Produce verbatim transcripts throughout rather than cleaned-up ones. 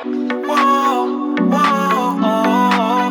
Whoa, whoa, oh.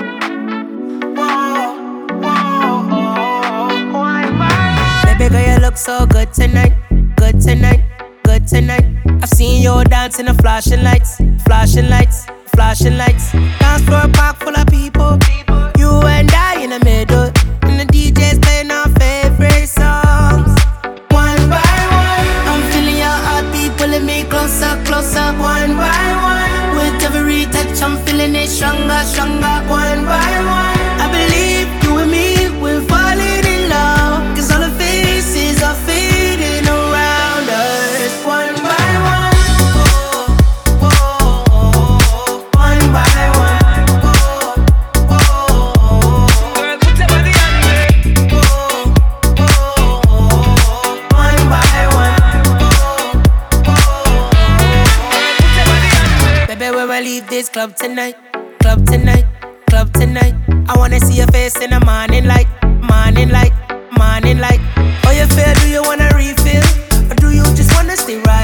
Whoa, whoa, oh. Baby girl, you look so good tonight, good tonight, good tonight. I've seen you dance in the flashing lights, flashing lights, flashing lights. Dance floor park full of people, you and I in the middle, and the D J's playing our favorite songs. One by one, I'm feeling your heartbeat pulling me closer, closer. One by one, with every touch I'm feeling it stronger, stronger. One by one, I believe you and me, we're falling in love, 'cause all the faces are fading around us. One by one, oh, oh, oh. One by one, oh, oh, oh. Girl, put your body on me. Oh, oh, oh. One by one, oh, oh, oh. Put your body on me. Baby, when I leave this club tonight, club tonight, club tonight, I wanna see your face in the morning light, morning light, morning light. Oh, you feel? Do you wanna refill, or do you just wanna stay right?